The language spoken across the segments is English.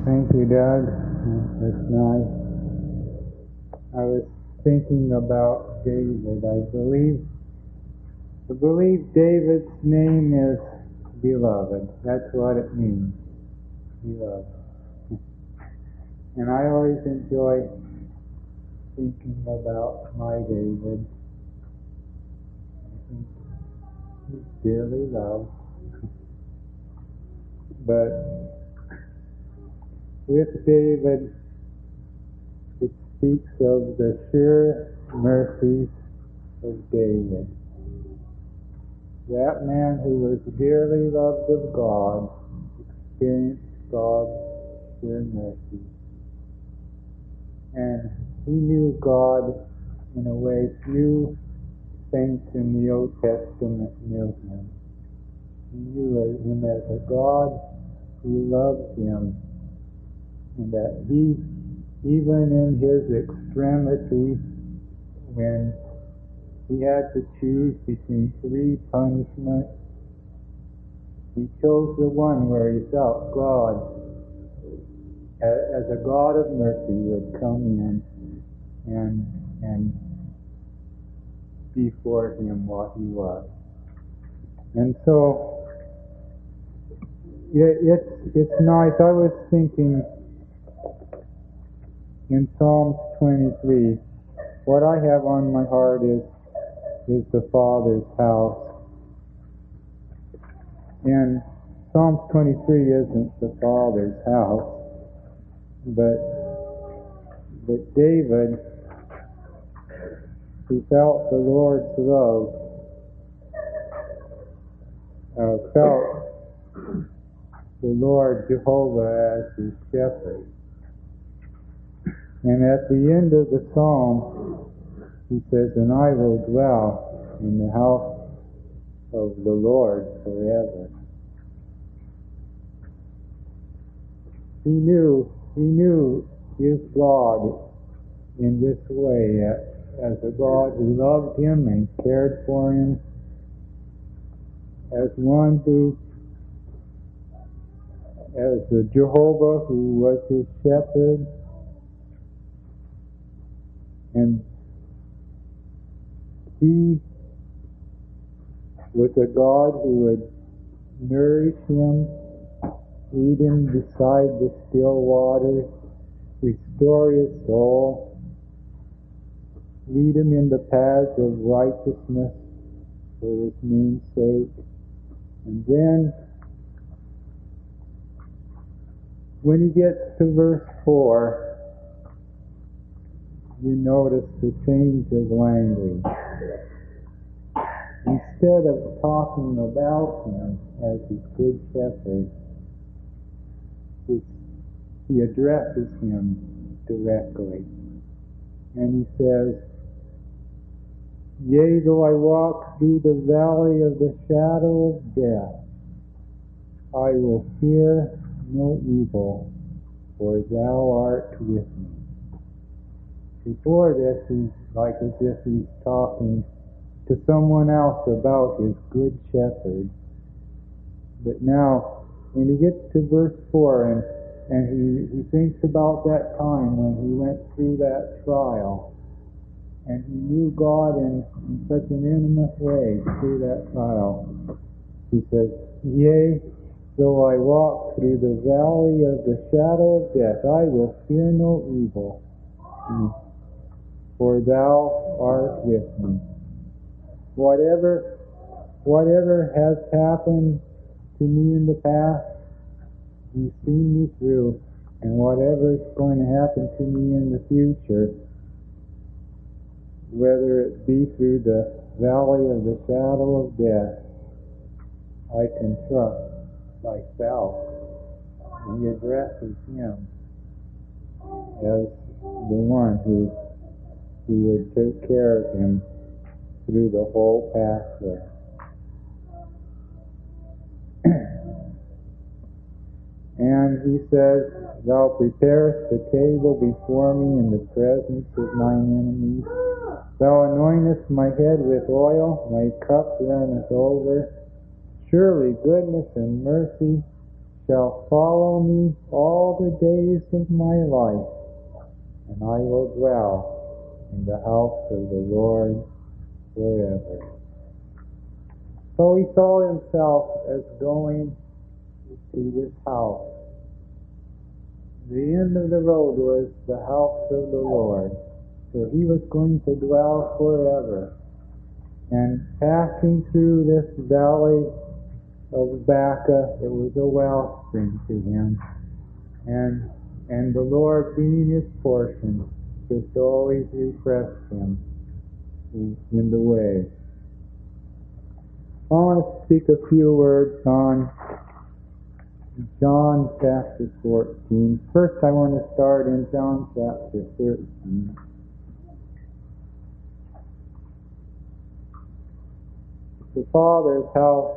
Thank you, Doug. That's nice. I was thinking about David. I believe David's name is beloved. That's what it means, beloved. And I always enjoy thinking about my David. I think he's dearly loved. But with David, it speaks of the sure mercies of David. That man who was dearly loved of God experienced God's sure mercy. And he knew God in a way few saints in the Old Testament knew him. He knew him as a God who loved him, and that he, even in his extremity, when he had to choose between three punishments, he chose the one where he felt God, as a God of mercy, would come in and be for him what he was. And so it's nice. I was thinking in Psalms 23, what I have on my heart is the Father's house. And Psalms 23 isn't the Father's house, but David, who felt the Lord's love, felt the Lord Jehovah as his shepherd. And at the end of the psalm, he says, "And I will dwell in the house of the Lord forever." He knew his God in this way, as a God who loved him and cared for him, as one who, as the Jehovah who was his shepherd, and he was a God who would nourish him, lead him beside the still waters, restore his soul, lead him in the paths of righteousness for his name's sake. And then, when he gets to verse 4, you notice the change of language. Instead of talking about him as his good shepherd, he addresses him directly. And he says, "Yea, though I walk through the valley of the shadow of death, I will fear no evil, for thou art with me." Before this, he's like as if he's talking to someone else about his good shepherd. But now, when he gets to verse 4, and he thinks about that time when he went through that trial, and he knew God in such an intimate way through that trial, he says, "Yea, though I walk through the valley of the shadow of death, I will fear no evil, for thou art with me." Whatever has happened to me in the past, you've seen me through, and whatever is going to happen to me in the future, whether it be through the valley of the shadow of death, I can trust thyself. And he addresses him as the one who would take care of him through the whole pathway. And he says, "Thou preparest a table before me in the presence of mine enemies. Thou anointest my head with oil, my cup runneth over. Surely goodness and mercy shall follow me all the days of my life, and I will dwell in the house of the Lord forever. So he saw himself as going to this house. The end of the road was the house of the Lord. So he was going to dwell forever. And passing through this valley of Baca, it was a wellspring to him. And the Lord being his portion, just always refreshed him in the way. I want to speak a few words on John chapter 14. First I want to start in John chapter 13. The Father's house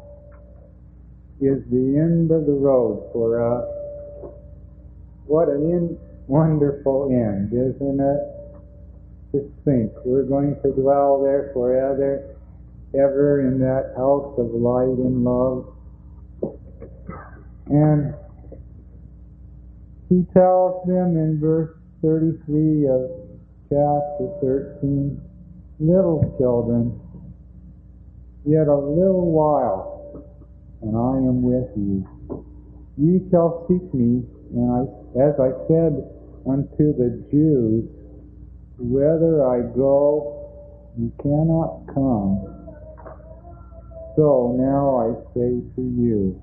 is the end of the road for us. What an wonderful end, isn't it? Just think, we're going to dwell there forever, ever in that house of light and love. And he tells them in verse 33 of chapter 13, little children, yet a little while, and I am with you. Ye shall seek me, and as I said unto the Jews, whither I go, ye cannot come. So now I say to you,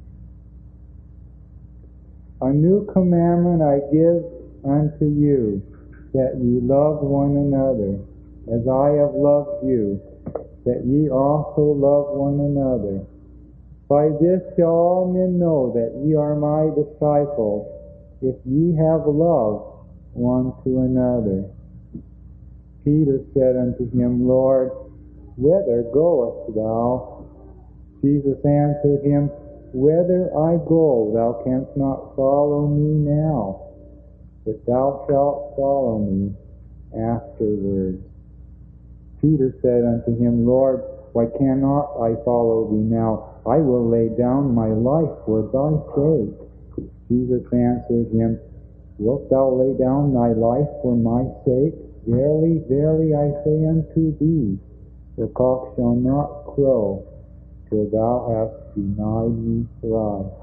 a new commandment I give unto you, that ye love one another, as I have loved you, that ye also love one another. By this shall all men know that ye are my disciples, if ye have love one to another. Peter said unto him, Lord, whither goest thou? Jesus answered him, whither I go, thou canst not follow me now, but thou shalt follow me afterwards. Peter said unto him, Lord, why cannot I follow thee now? I will lay down my life for thy sake. Jesus answered him, wilt thou lay down thy life for my sake? Verily, verily, I say unto thee, the cock shall not crow till thou hast denied me thrice.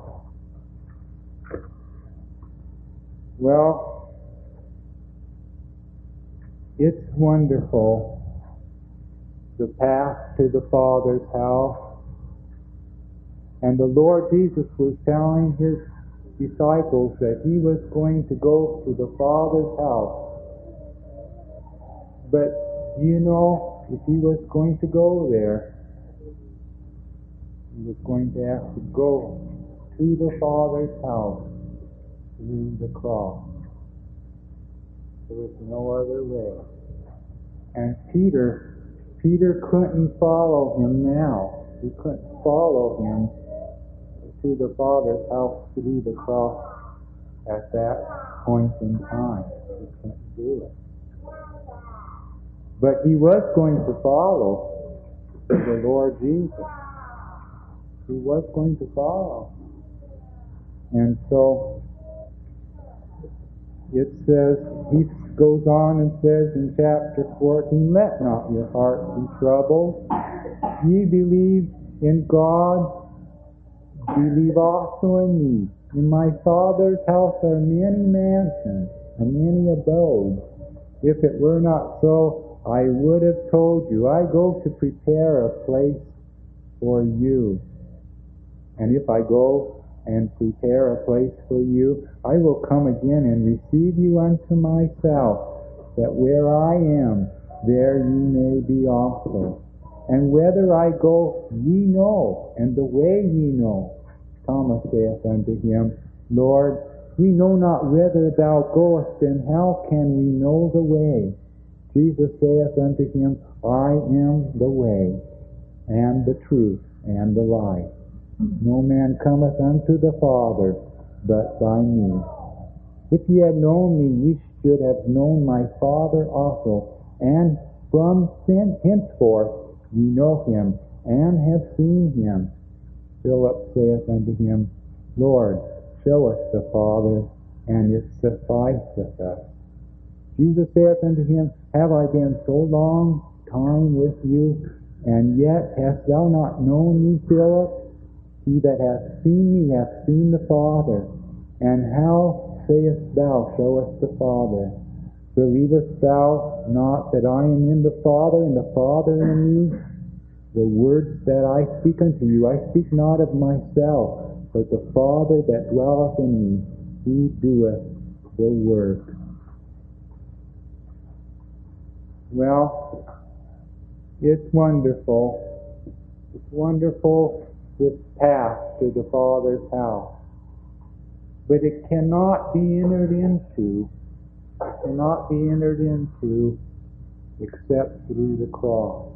Well, it's wonderful, the path to the Father's house. And the Lord Jesus was telling his disciples that he was going to go to the Father's house. But, you know, if he was going to go there, he was going to have to go to the Father's house through the cross. There was no other way. And Peter couldn't follow him now. He couldn't follow him to the Father's house through the cross at that point in time. He couldn't do it. But he was going to follow the Lord Jesus. He was going to follow. And so it says, he goes on and says in chapter 14, let not your heart be troubled. Ye believe in God, believe also in me. In my Father's house are many mansions, and many abodes. If it were not so, I would have told you, I go to prepare a place for you. And if I go and prepare a place for you, I will come again and receive you unto myself, that where I am, there ye may be also. And whither I go, ye know, and the way ye know. Thomas saith unto him, Lord, we know not whither thou goest, and how can we know the way? Jesus saith unto him, I am the way, and the truth, and the life. No man cometh unto the Father, but by me. If ye had known me, ye should have known my Father also. And from henceforth ye know him, and have seen him. Philip saith unto him, Lord, show us the Father, and it sufficeth us. Jesus saith unto him, Have I been so long time with you, and yet hast thou not known me, Philip? He that hath seen me hath seen the Father. And how sayest thou, Show us the Father? Believest thou not that I am in the Father, and the Father in me? The words that I speak unto you, I speak not of myself, but the Father that dwelleth in me, he doeth the work. Well, it's wonderful. It's wonderful, this path to the Father's house. But it cannot be entered into. It cannot be entered into except through the cross.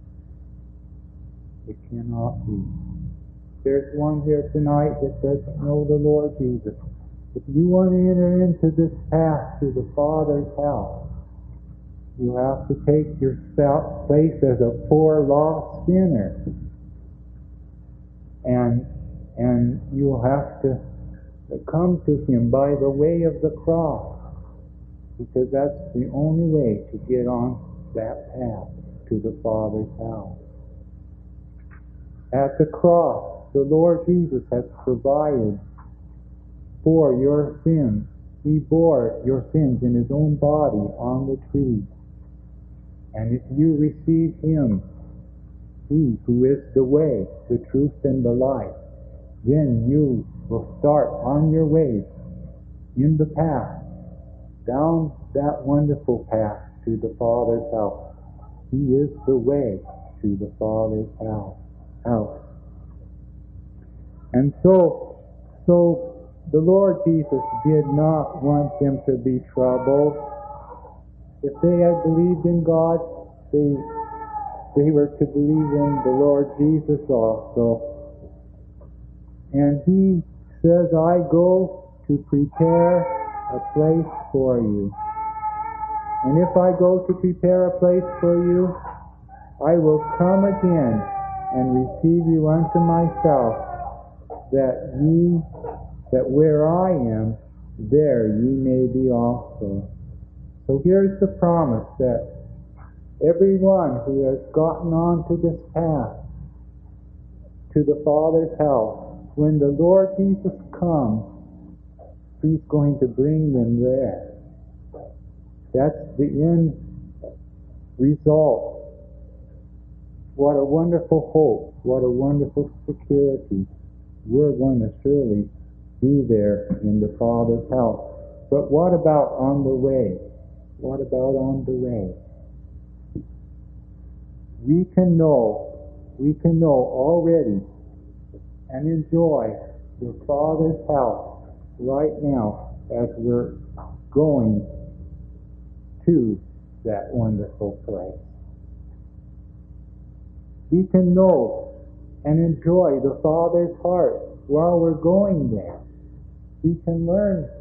It cannot be. There's one here tonight that doesn't know the Lord Jesus. If you want to enter into this path to the Father's house, you have to take your place as a poor, lost sinner. And you will have to come to him by the way of the cross, because that's the only way to get on that path to the Father's house. At the cross, the Lord Jesus has provided for your sins. He bore your sins in his own body on the tree. And if you receive him, he who is the way, the truth, and the life, then you will start on your way in the path, down that wonderful path to the Father's house. He is the way to the Father's house. And so the Lord Jesus did not want them to be troubled. If they had believed in God, they were to believe in the Lord Jesus also. And he says, I go to prepare a place for you. And if I go to prepare a place for you, I will come again and receive you unto myself, that where I am, there ye may be also. So here's the promise, that everyone who has gotten onto this path to the Father's house, when the Lord Jesus comes, he's going to bring them there. That's the end result. What a wonderful hope. What a wonderful security. We're going to surely be there in the Father's house. But what about on the way? What about on the way? We can know already and enjoy the Father's house right now as we're going to that wonderful place. We can know and enjoy the Father's heart while we're going there. We can learn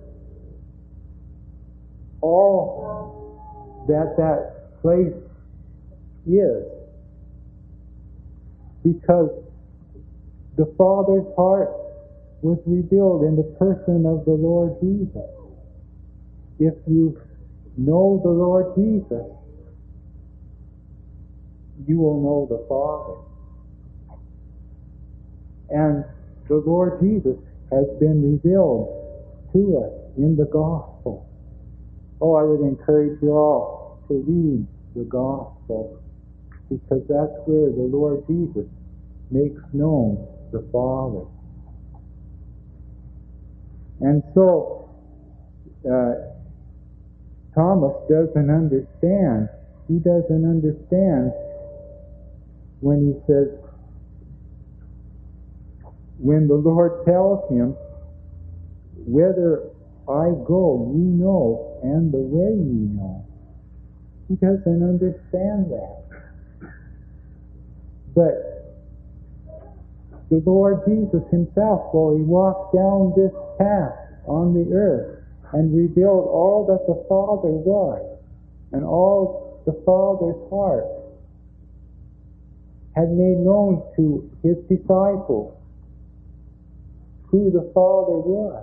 all that place is, because the Father's heart was revealed in the person of the Lord Jesus. If you know the Lord Jesus, you will know the Father. And the Lord Jesus has been revealed to us in the gospel. Oh, I would encourage you all to read the gospel, because that's where the Lord Jesus makes known the Father. And so Thomas doesn't understand. He doesn't understand when he says, when the Lord tells him, whither I go, ye know, and the way ye know. He doesn't understand that. But the Lord Jesus himself, while he walked down this path on the earth and revealed all that the Father was and all the Father's heart, had made known to his disciples, who the Father was.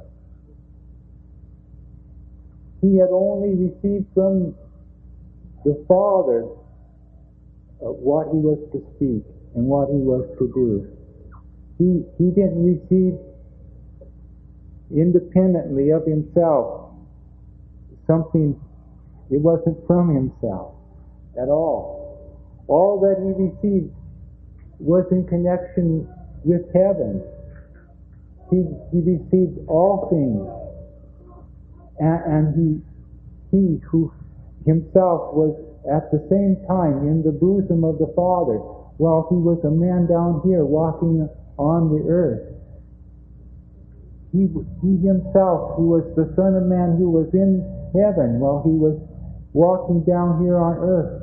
He had only received from the Father what he was to speak and what he was to do. He didn't receive independently of himself something. It wasn't from himself at all. All that he received was in connection with heaven. He received all things, and he who himself was at the same time in the bosom of the Father, while he was a man down here walking on the earth. He himself, who was the Son of Man, who was in heaven while he was walking down here on earth,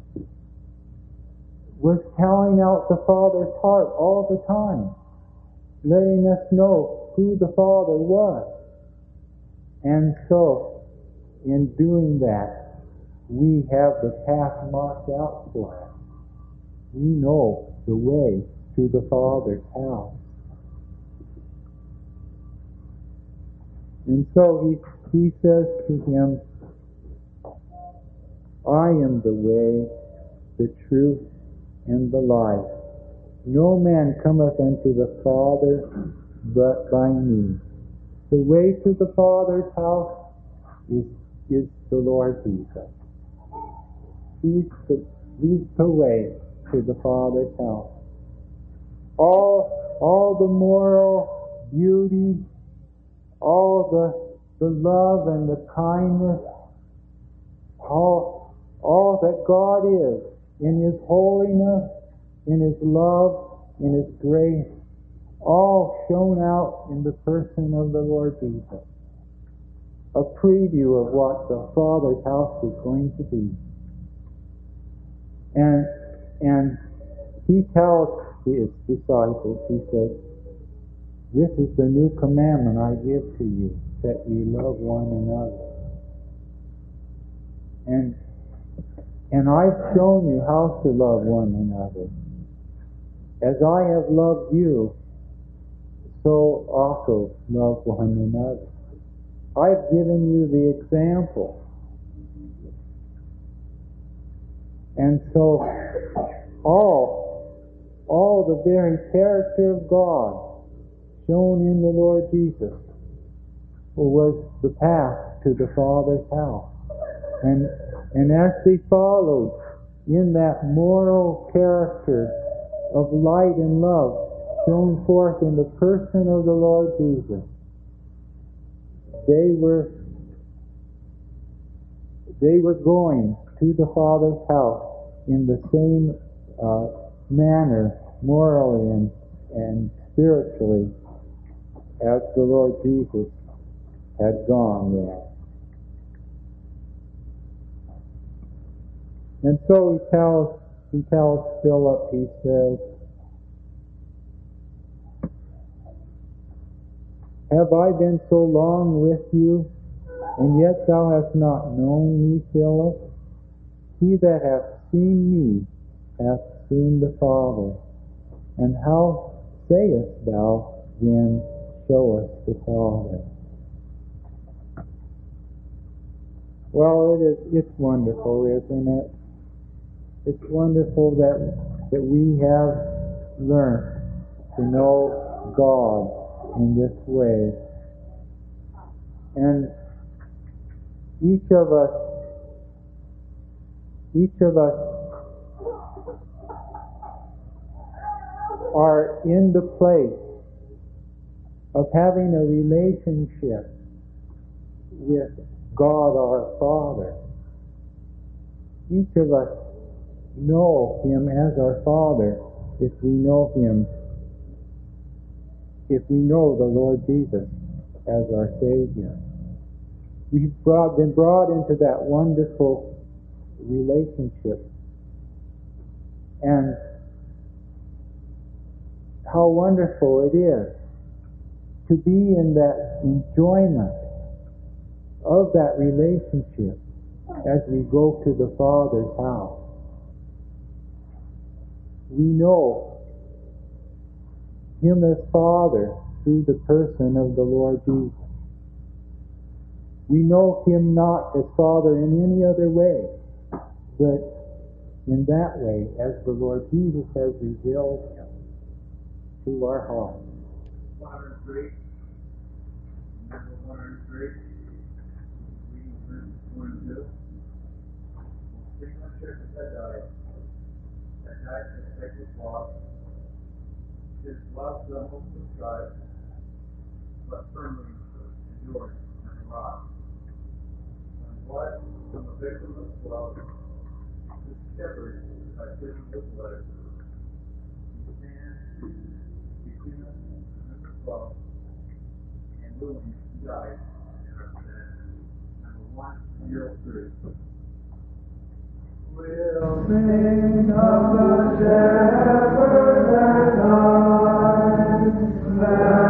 was telling out the Father's heart all the time, letting us know who the Father was. And so, in doing that, we have the path marked out for us. We know the way to the Father's house. And so he says to him, I am the way, the truth, and the life. No man cometh unto the Father but by me. The way to the Father's house is the Lord Jesus. He's the way to the Father's house. All the moral beauty, all the love and the kindness, all that God is in His holiness, in His love, in His grace, all shown out in the person of the Lord Jesus. A preview of what the Father's house is going to be. And He tells His disciples, He says, this is the new commandment I give to you, that ye love one another. And I've shown you how to love one another. As I have loved you, so also love one another. I've given you the example. And so all the very character of God shown in the Lord Jesus was the path to the Father's house. And as they followed in that moral character of light and love shown forth in the person of the Lord Jesus, they were going to the Father's house in the same manner, morally and spiritually, as the Lord Jesus had gone there. And so he tells Philip, he says, have I been so long with you, and yet thou hast not known me, Philip? He that hath seen me hath seen the Father. And how sayest thou then, show us the Father? Well, it's wonderful, isn't it? It's wonderful that we have learned to know God in this way. And each of us are in the place of having a relationship with God our Father. Each of us know Him as our Father if we know Him, if we know the Lord Jesus as our Savior. We've been brought into that wonderful relationship. And how wonderful it is to be in that enjoyment of that relationship as we go to the Father's house. We know Him as Father through the person of the Lord Jesus. We know Him not as Father in any other way, but in that way, as the Lord Jesus has revealed Him to our hearts. 103. Number 103. Reading verse 1 and 2. Sing on church that died for the sake of love. His love the hope of God, but firmly endured and rock. And blood from the victim of love is shepherd by giving his blood. He stands between us and the love, and willing to die in our stead. Number 103. We'll sing of the shepherd that died,